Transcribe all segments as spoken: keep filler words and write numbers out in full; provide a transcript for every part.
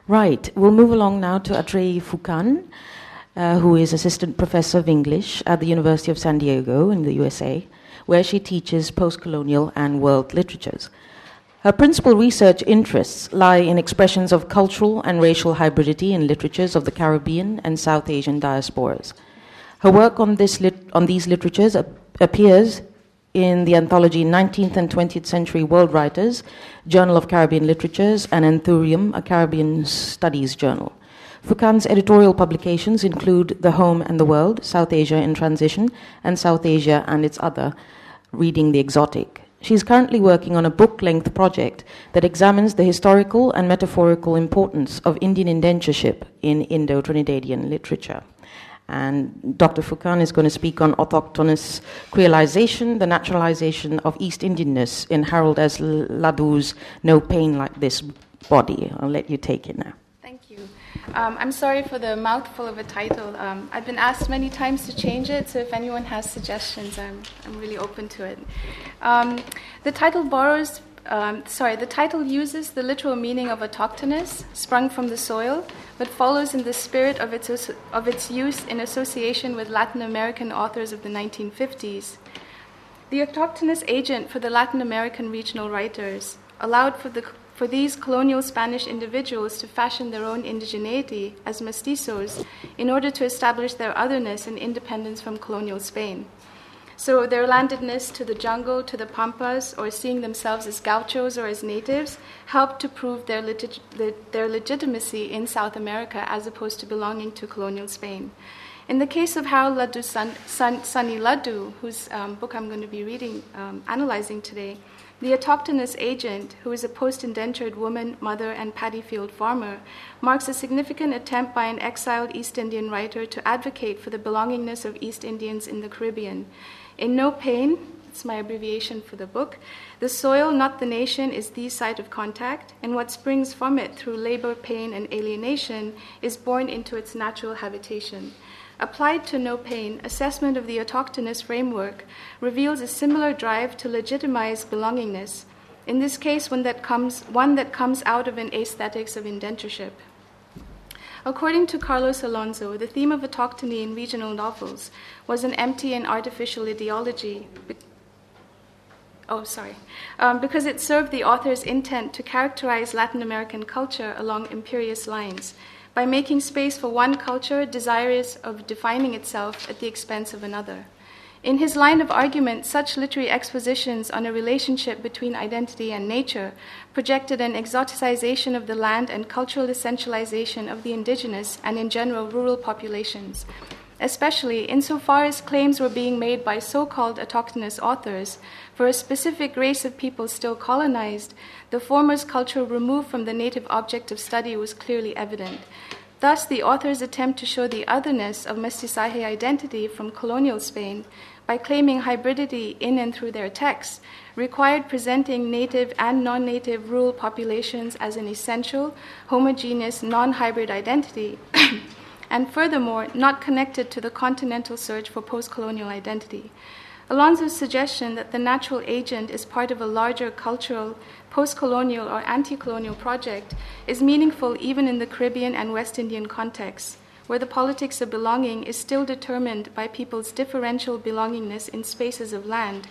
Right, we'll move along now to Atreyi Foucan, uh, who is Assistant Professor of English at the University of San Diego in the U S A, where she teaches post-colonial and world literatures. Her principal research interests lie in expressions of cultural and racial hybridity in literatures of the Caribbean and South Asian diasporas. Her work on, this lit- on these literatures ap- appears in the anthology nineteenth and twentieth Century World Writers, Journal of Caribbean Literatures, and Anthurium, a Caribbean Studies journal. Foucan's editorial publications include The Home and the World, South Asia in Transition, and South Asia and Its Other, Reading the Exotic. She is currently working on a book-length project that examines the historical and metaphorical importance of Indian indentureship in Indo-Trinidadian literature. And Doctor Foucan is going to speak on autochthonous creolization, the naturalization of East Indianness in Harold S. Ladu's No Pain Like This body. I'll let you take it now. Thank you. Um, I'm sorry for the mouthful of a title. Um, I've been asked many times to change it, so if anyone has suggestions, I'm, I'm really open to it. Um, the title borrows, um, sorry, the title uses the literal meaning of autochthonous, sprung from the soil, but follows in the spirit of its, of its use in association with Latin American authors of the nineteen fifties. The autochthonous agent for the Latin American regional writers allowed for, the, for these colonial Spanish individuals to fashion their own indigeneity as mestizos in order to establish their otherness and independence from colonial Spain. So their landedness to the jungle, to the pampas, or seeing themselves as gauchos or as natives, helped to prove their, liti- their legitimacy in South America as opposed to belonging to colonial Spain. In the case of Harold Ladu Sun, Sun, Sunny Ladu, whose um, book I'm going to be reading, um, analyzing today, the autochthonous agent, who is a post-indentured woman, mother, and paddy field farmer, marks a significant attempt by an exiled East Indian writer to advocate for the belongingness of East Indians in the Caribbean. In No Pain, it's my abbreviation for the book, the soil, not the nation, is the site of contact, and what springs from it through labor, pain, and alienation is born into its natural habitation. Applied to No Pain, assessment of the autochthonous framework reveals a similar drive to legitimize belongingness, in this case one that comes, one that comes out of an aesthetics of indentureship. According to Carlos Alonso, the theme of autochthony in regional novels was an empty and artificial ideology. Be- oh, sorry. Um, because it served the author's intent to characterize Latin American culture along imperious lines, by making space for one culture desirous of defining itself at the expense of another. In his line of argument, such literary expositions on a relationship between identity and nature projected an exoticization of the land and cultural essentialization of the indigenous and, in general, rural populations, especially insofar as claims were being made by so-called autochthonous authors for a specific race of people still colonized. The former's culture removed from the native object of study was clearly evident. Thus, the author's attempt to show the otherness of mestizaje identity from colonial Spain by claiming hybridity in and through their texts required presenting native and non-native rural populations as an essential, homogeneous, non-hybrid identity, and furthermore, not connected to the continental search for post-colonial identity. Alonso's suggestion that the natural agent is part of a larger cultural, post-colonial, or anti-colonial project is meaningful even in the Caribbean and West Indian contexts, where the politics of belonging is still determined by people's differential belongingness in spaces of land,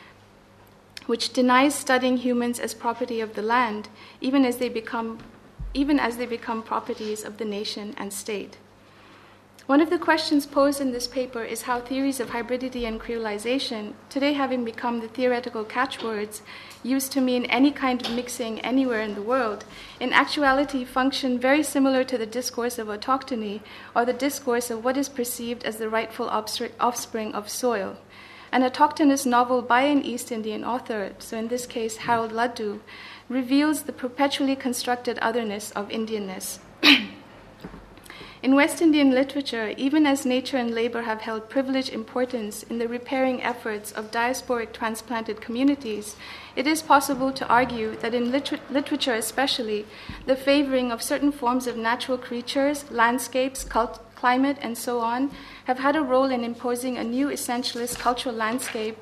which denies studying humans as property of the land, even as they become, even as they become properties of the nation and state. One of the questions posed in this paper is how theories of hybridity and creolization, today having become the theoretical catchwords used to mean any kind of mixing anywhere in the world, in actuality function very similar to the discourse of autochthony or the discourse of what is perceived as the rightful offspring of soil. An autochthonous novel by an East Indian author, so in this case Harold Ladu, reveals the perpetually constructed otherness of Indianness. In West Indian literature, even as nature and labor have held privileged importance in the repairing efforts of diasporic transplanted communities, it is possible to argue that in liter- literature especially, the favoring of certain forms of natural creatures, landscapes, cult- climate, and so on, have had a role in imposing a new essentialist cultural landscape.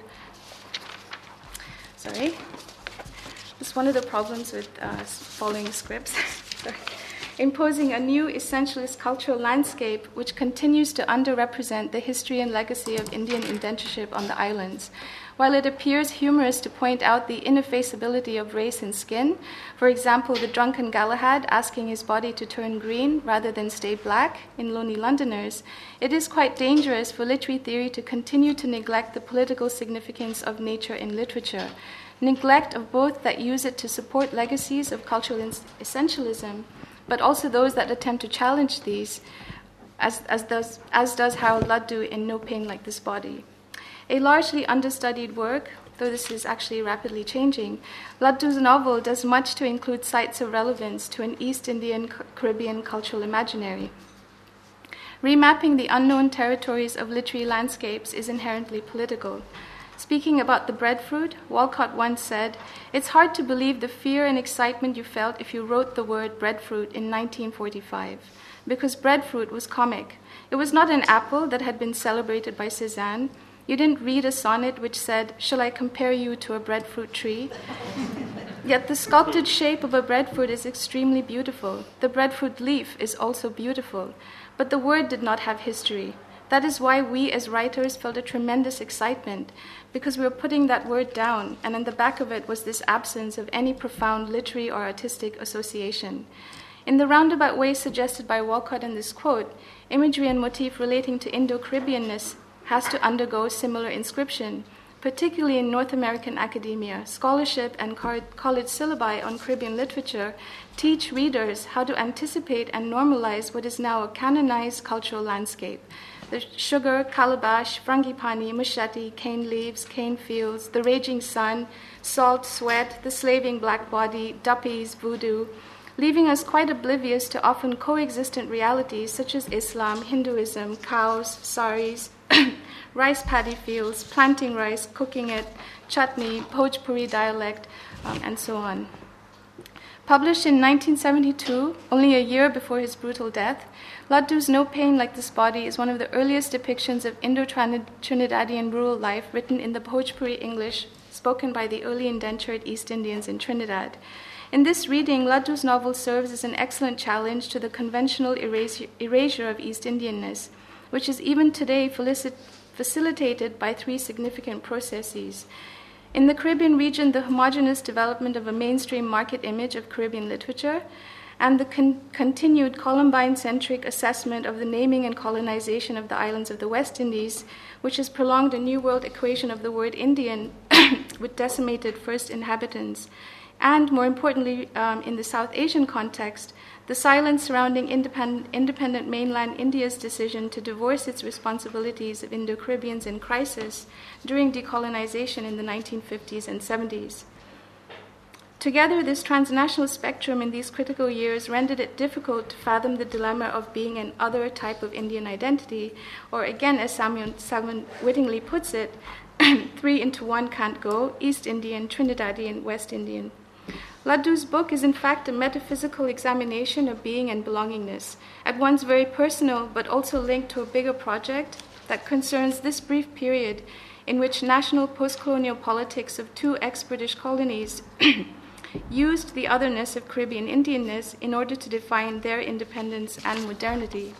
Sorry. It's one of the problems with uh, following scripts. Sorry. imposing a new essentialist cultural landscape which continues to underrepresent the history and legacy of Indian indentureship on the islands. While it appears humorous to point out the ineffaceability of race and skin, for example, the drunken Galahad asking his body to turn green rather than stay black in Lonely Londoners, it is quite dangerous for literary theory to continue to neglect the political significance of nature in literature, neglect of both that use it to support legacies of cultural essentialism, but also those that attempt to challenge these, as, as, does, as does Harold Luddu in No Pain Like This Body. A largely understudied work, though this is actually rapidly changing, Luddu's novel does much to include sites of relevance to an East Indian Caribbean cultural imaginary. Remapping the unknown territories of literary landscapes is inherently political. Speaking about the breadfruit, Walcott once said, "It's hard to believe the fear and excitement you felt if you wrote the word breadfruit in nineteen forty-five, because breadfruit was comic. It was not an apple that had been celebrated by Cézanne. You didn't read a sonnet which said, 'Shall I compare you to a breadfruit tree?' Yet the sculpted shape of a breadfruit is extremely beautiful. The breadfruit leaf is also beautiful. But the word did not have history. That is why we as writers felt a tremendous excitement, because we were putting that word down, and in the back of it was this absence of any profound literary or artistic association." In the roundabout way suggested by Walcott in this quote, imagery and motif relating to Indo-Caribbeanness has to undergo similar inscription, particularly in North American academia. Scholarship and college syllabi on Caribbean literature teach readers how to anticipate and normalize what is now a canonized cultural landscape. The sugar, calabash, frangipani, machete, cane leaves, cane fields, the raging sun, salt, sweat, the slaving black body, duppies, voodoo, leaving us quite oblivious to often coexistent realities such as Islam, Hinduism, cows, saris, rice paddy fields, planting rice, cooking it, chutney, Bhojpuri dialect, um, and so on. Published in nineteen seventy-two, only a year before his brutal death, Luddu's No Pain Like This Body is one of the earliest depictions of Indo-Trinidadian rural life written in the Bhojpuri English spoken by the early indentured East Indians in Trinidad. In this reading, Luddu's novel serves as an excellent challenge to the conventional erasure, erasure of East Indianness, which is even today felicit- facilitated by three significant processes. In the Caribbean region, the homogeneous development of a mainstream market image of Caribbean literature, and the con- continued Columbine-centric assessment of the naming and colonization of the islands of the West Indies, which has prolonged a New World equation of the word Indian with decimated first inhabitants. And more importantly, um, in the South Asian context, the silence surrounding independent, independent mainland India's decision to divorce its responsibilities of Indo-Caribbeans in crisis during decolonization in the nineteen fifties and seventies. Together, this transnational spectrum in these critical years rendered it difficult to fathom the dilemma of being an other type of Indian identity, or again, as Salmon, Salmon wittingly puts it, three into one can't go, East Indian, Trinidadian, West Indian. Luddu's book is in fact a metaphysical examination of being and belongingness, at once very personal but also linked to a bigger project that concerns this brief period in which national post-colonial politics of two ex-British colonies used the otherness of Caribbean Indianness in order to define their independence and modernity.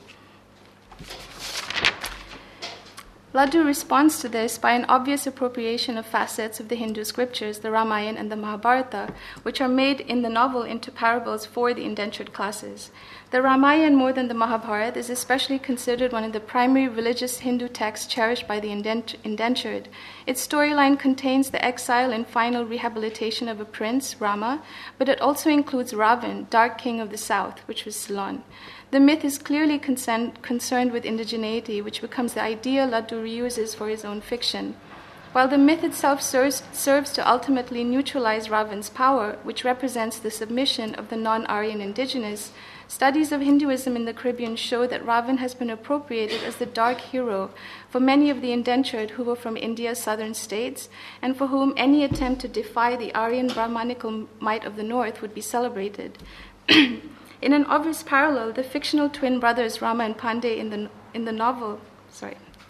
Luddu responds to this by an obvious appropriation of facets of the Hindu scriptures, the Ramayana and the Mahabharata, which are made in the novel into parables for the indentured classes. The Ramayana, more than the Mahabharata, is especially considered one of the primary religious Hindu texts cherished by the indentured. Its storyline contains the exile and final rehabilitation of a prince, Rama, but it also includes Ravan, dark king of the south, which was Ceylon. The myth is clearly concern- concerned with indigeneity, which becomes the idea Luddu reuses for his own fiction. While the myth itself serves, serves to ultimately neutralize Ravan's power, which represents the submission of the non-Aryan indigenous, studies of Hinduism in the Caribbean show that Ravan has been appropriated as the dark hero for many of the indentured who were from India's southern states, and for whom any attempt to defy the Aryan Brahmanical might of the north would be celebrated. In an obvious parallel, the fictional twin brothers Rama and Pandey in the in the novel, sorry,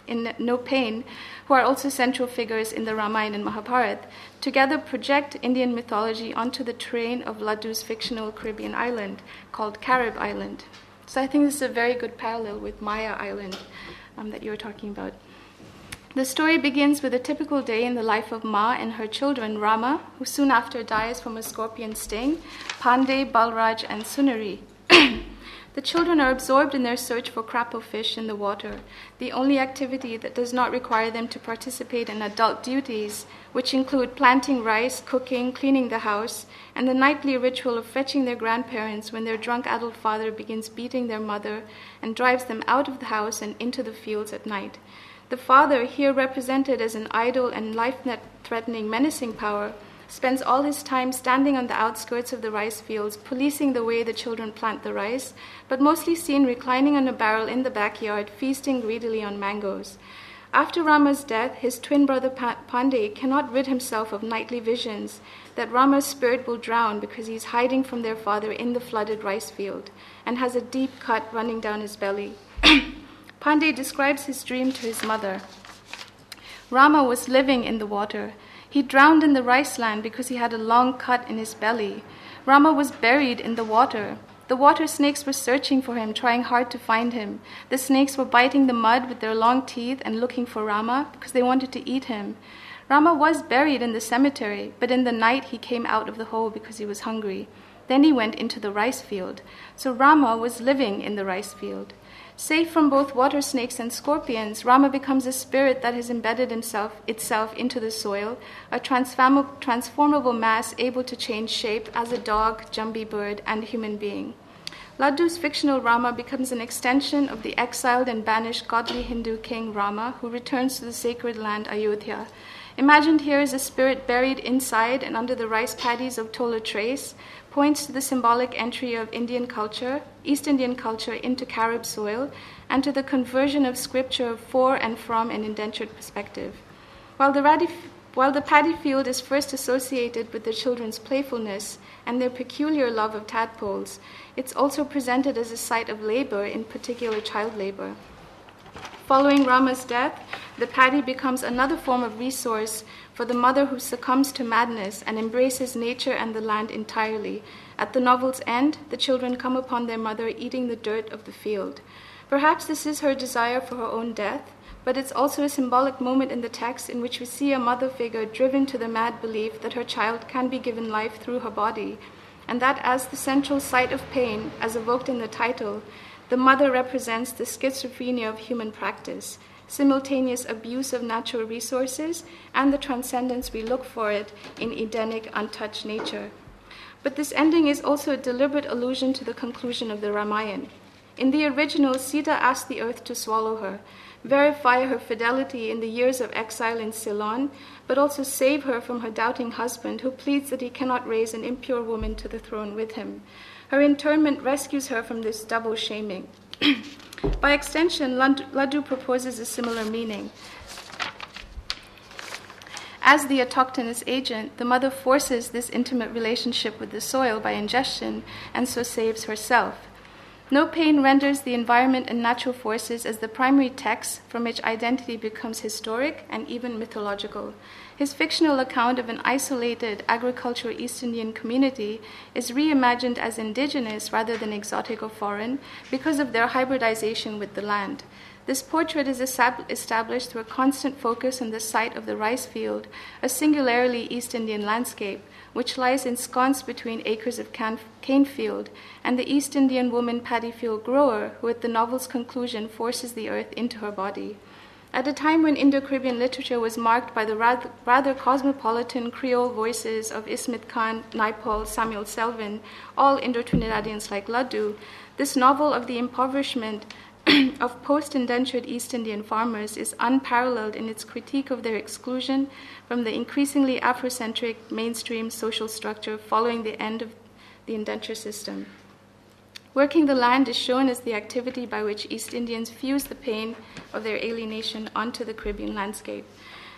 in No Pain, who are also central figures in the Ramayana and Mahabharata, together project Indian mythology onto the terrain of Laddu's fictional Caribbean island called Carib Island. So I think this is a very good parallel with Maya Island um, that you were talking about. The story begins with a typical day in the life of Ma and her children, Rama, who soon after dies from a scorpion sting, Pandey, Balraj, and Sunari. The children are absorbed in their search for crappo fish in the water, the only activity that does not require them to participate in adult duties, which include planting rice, cooking, cleaning the house, and the nightly ritual of fetching their grandparents when their drunk adult father begins beating their mother and drives them out of the house and into the fields at night. The father, here represented as an idle and life-threatening menacing power, spends all his time standing on the outskirts of the rice fields, policing the way the children plant the rice, but mostly seen reclining on a barrel in the backyard, feasting greedily on mangoes. After Rama's death, his twin brother Pandey cannot rid himself of nightly visions that Rama's spirit will drown because he is hiding from their father in the flooded rice field and has a deep cut running down his belly. Pandey describes his dream to his mother. Rama was living in the water. He drowned in the rice land because he had a long cut in his belly. Rama was buried in the water. The water snakes were searching for him, trying hard to find him. The snakes were biting the mud with their long teeth and looking for Rama because they wanted to eat him. Rama was buried in the cemetery, but in the night he came out of the hole because he was hungry. Then he went into the rice field. So Rama was living in the rice field. Safe from both water snakes and scorpions, Rama becomes a spirit that has embedded himself, itself into the soil, a transform- transformable mass able to change shape as a dog, Jambi bird, and human being. Laddu's fictional Rama becomes an extension of the exiled and banished godly Hindu king Rama, who returns to the sacred land Ayodhya. Imagined here is a spirit buried inside and under the rice paddies of Tola Trace, points to the symbolic entry of Indian culture, East Indian culture into Carib soil, and to the conversion of scripture for and from an indentured perspective. While the, radi- while the paddy field is first associated with the children's playfulness and their peculiar love of tadpoles, it's also presented as a site of labor, in particular child labor. Following Rama's death, the paddy becomes another form of resource for the mother who succumbs to madness and embraces nature and the land entirely. At the novel's end, the children come upon their mother eating the dirt of the field. Perhaps this is her desire for her own death, but it's also a symbolic moment in the text in which we see a mother figure driven to the mad belief that her child can be given life through her body, and that as the central site of pain, as evoked in the title, the mother represents the schizophrenia of human practice, simultaneous abuse of natural resources, and the transcendence we look for it in Edenic, untouched nature. But this ending is also a deliberate allusion to the conclusion of the Ramayana. In the original, Sita asked the earth to swallow her, verify her fidelity in the years of exile in Ceylon, but also save her from her doubting husband, who pleads that he cannot raise an impure woman to the throne with him. Her internment rescues her from this double shaming. By extension, Laddu proposes a similar meaning. As the autochthonous agent, the mother forces this intimate relationship with the soil by ingestion and so saves herself. No Pain renders the environment and natural forces as the primary text from which identity becomes historic and even mythological. His fictional account of an isolated agricultural East Indian community is reimagined as indigenous rather than exotic or foreign because of their hybridization with the land. This portrait is established through a constant focus on the site of the rice field, a singularly East Indian landscape, which lies ensconced between acres of can- cane field, and the East Indian woman paddy field grower, who at the novel's conclusion forces the earth into her body. At a time when Indo-Caribbean literature was marked by the rather, rather cosmopolitan Creole voices of Ismet Khan, Naipaul, Samuel Selvin, all Indo-Trinidadians like Laddu, this novel of the impoverishment of post-indentured East Indian farmers is unparalleled in its critique of their exclusion from the increasingly Afrocentric mainstream social structure following the end of the indenture system. Working the land is shown as the activity by which East Indians fuse the pain of their alienation onto the Caribbean landscape.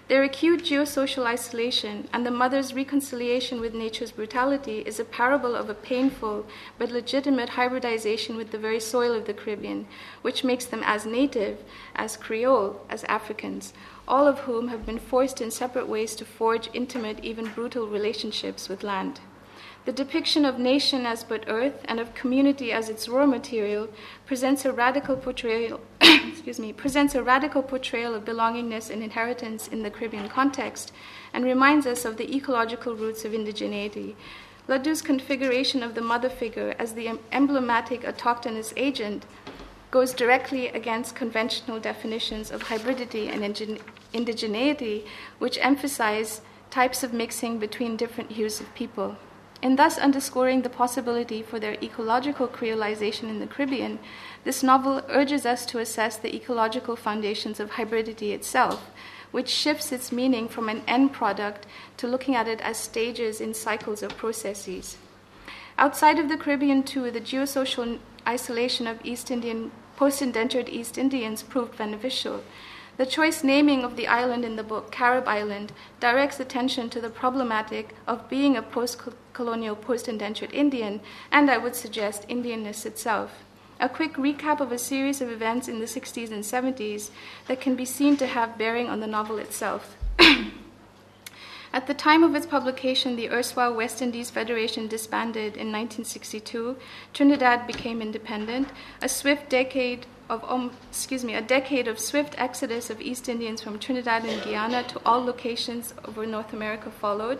Their acute geosocial isolation and the mother's reconciliation with nature's brutality is a parable of a painful but legitimate hybridization with the very soil of the Caribbean, which makes them as native, as Creole, as Africans, all of whom have been forced in separate ways to forge intimate, even brutal relationships with land. The depiction of nation as but earth and of community as its raw material presents a radical portrayal excuse me, presents a radical portrayal of belongingness and inheritance in the Caribbean context and reminds us of the ecological roots of indigeneity. Ladou's configuration of the mother figure as the emblematic autochthonous agent goes directly against conventional definitions of hybridity and indigeneity, which emphasize types of mixing between different hues of people. In thus underscoring the possibility for their ecological creolization in the Caribbean, this novel urges us to assess the ecological foundations of hybridity itself, which shifts its meaning from an end product to looking at it as stages in cycles of processes. Outside of the Caribbean, too, the geosocial isolation of East Indian, post-indentured East Indians proved beneficial. The choice naming of the island in the book, Carib Island, directs attention to the problematic of being a post-colonial, post-indentured Indian, and I would suggest Indianness itself. A quick recap of a series of events in the sixties and seventies that can be seen to have bearing on the novel itself. At the time of its publication, the erstwhile West Indies Federation disbanded in nineteen sixty-two. Trinidad became independent. A swift decade of, um, excuse me, a decade of swift exodus of East Indians from Trinidad and Guyana to all locations over North America followed.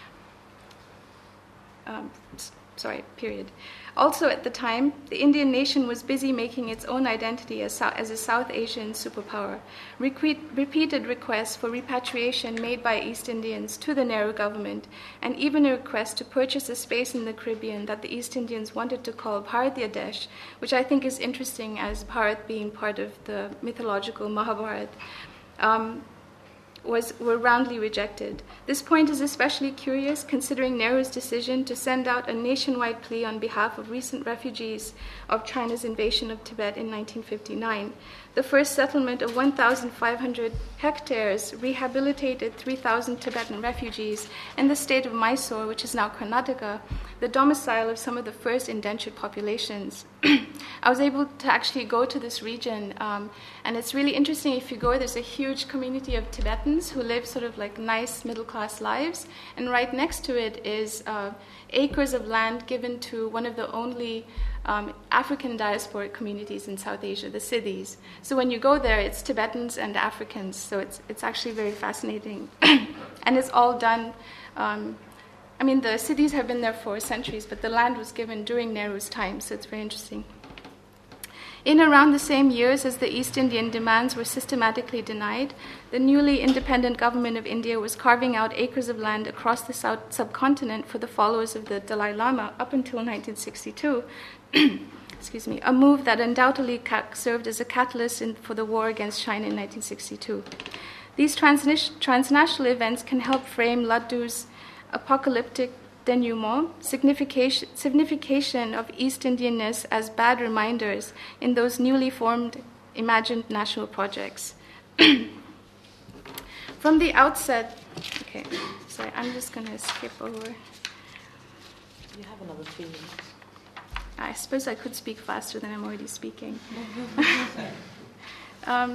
Um, sorry, period. Also at the time, the Indian nation was busy making its own identity as, as a South Asian superpower. Repeat, repeated requests for repatriation made by East Indians to the Nehru government, and even a request to purchase a space in the Caribbean that the East Indians wanted to call Bharatiya Desh, which I think is interesting as Bharat being part of the mythological Mahabharat. Um, Was, were roundly rejected. This point is especially curious considering Nehru's decision to send out a nationwide plea on behalf of recent refugees of China's invasion of Tibet in nineteen fifty-nine. The first settlement of one thousand five hundred hectares rehabilitated three thousand Tibetan refugees in the state of Mysore, which is now Karnataka, the domicile of some of the first indentured populations. I was able to actually go to this region, um, and it's really interesting. If you go, there's a huge community of Tibetans who live sort of like nice middle-class lives, and right next to it is uh, acres of land given to one of the only um, African diasporic communities in South Asia, the Siddhis. So when you go there, it's Tibetans and Africans, so it's, it's actually very fascinating. And it's all done... Um, I mean, the cities have been there for centuries, but the land was given during Nehru's time, so it's very interesting. In around the same years as the East Indian demands were systematically denied, the newly independent government of India was carving out acres of land across the South subcontinent for the followers of the Dalai Lama up until nineteen sixty-two. Excuse me, a move that undoubtedly ca- served as a catalyst in, for the war against China in nineteen sixty-two. These trans- transnational events can help frame Ladou's apocalyptic denouement, signification, signification of East Indianness as bad reminders in those newly formed imagined national projects. From the outset, okay, sorry, I'm just going to skip over. You have another three minutes. I suppose I could speak faster than I'm already speaking. um,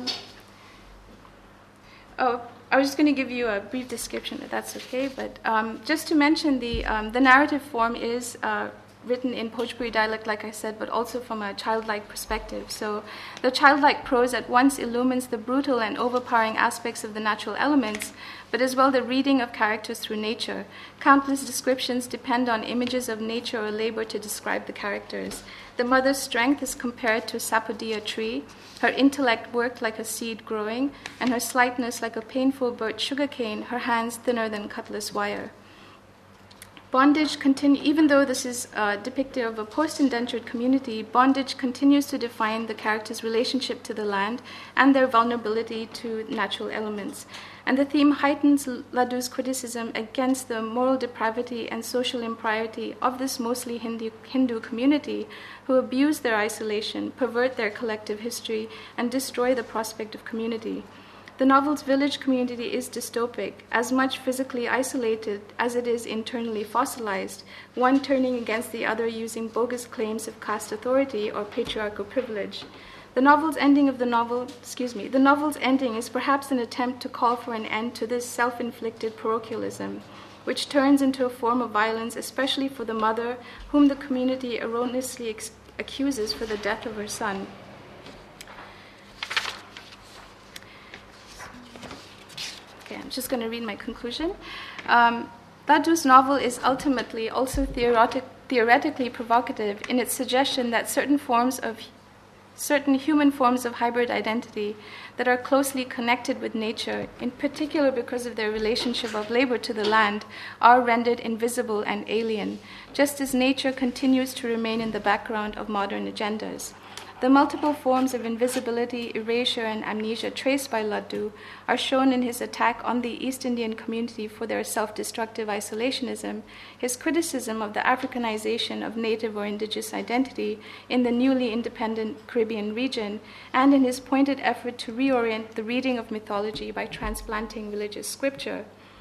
oh, I was just going to give you a brief description, if that's okay. But um, just to mention, the um, the narrative form is uh, written in Bhojpuri dialect, like I said, but also from a childlike perspective. So the childlike prose at once illumines the brutal and overpowering aspects of the natural elements, but as well the reading of characters through nature. Countless descriptions depend on images of nature or labor to describe the characters. The mother's strength is compared to a sapodilla tree, her intellect worked like a seed growing, and her slightness like a painful burnt sugarcane, her hands thinner than cutlass wire. Bondage continue, even though this is uh, depicted of a post-indentured community, bondage continues to define the characters' relationship to the land and their vulnerability to natural elements. And the theme heightens Ladou's criticism against the moral depravity and social impiety of this mostly Hindu, Hindu community who abuse their isolation, pervert their collective history, and destroy the prospect of community. The novel's village community is dystopic, as much physically isolated as it is internally fossilized, one turning against the other using bogus claims of caste authority or patriarchal privilege. The novel's ending of the novel, excuse me, the novel's ending is perhaps an attempt to call for an end to this self-inflicted parochialism, which turns into a form of violence, especially for the mother, whom the community erroneously ex- accuses for the death of her son. Okay, I'm just going to read my conclusion. Um, Dadu's novel is ultimately also theoretic- theoretically provocative in its suggestion that certain forms of certain human forms of hybrid identity that are closely connected with nature, in particular because of their relationship of labor to the land, are rendered invisible and alien, just as nature continues to remain in the background of modern agendas. The multiple forms of invisibility, erasure, and amnesia traced by Laddu are shown in his attack on the East Indian community for their self-destructive isolationism, his criticism of the Africanization of native or indigenous identity in the newly independent Caribbean region, and in his pointed effort to reorient the reading of mythology by transplanting religious scripture,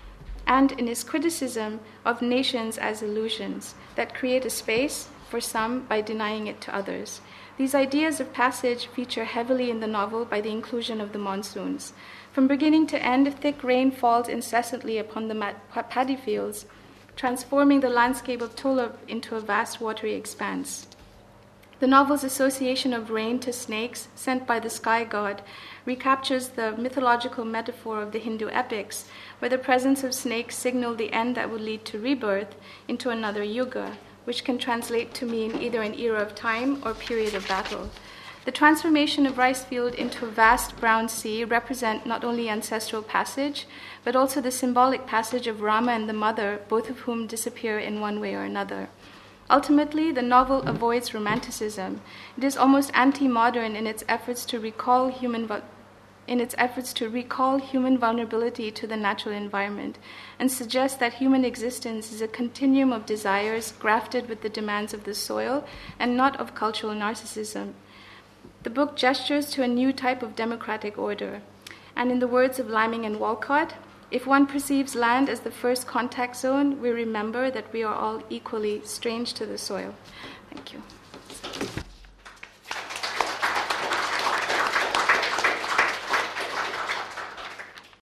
and in his criticism of nations as illusions that create a space for some by denying it to others. These ideas of passage feature heavily in the novel by the inclusion of the monsoons. From beginning to end, thick rain falls incessantly upon the paddy fields, transforming the landscape of Tulab into a vast watery expanse. The novel's association of rain to snakes sent by the sky god recaptures the mythological metaphor of the Hindu epics, where the presence of snakes signaled the end that would lead to rebirth into another yuga, which can translate to mean either an era of time or period of battle. The transformation of rice field into a vast brown sea represent not only ancestral passage, but also the symbolic passage of Rama and the mother, both of whom disappear in one way or another. Ultimately, the novel avoids romanticism. It is almost anti-modern in its efforts to recall human in its efforts to recall human vulnerability to the natural environment, and suggests that human existence is a continuum of desires grafted with the demands of the soil and not of cultural narcissism. The book gestures to a new type of democratic order, and in the words of Liming and Walcott, if one perceives land as the first contact zone, we remember that we are all equally strange to the soil. Thank you.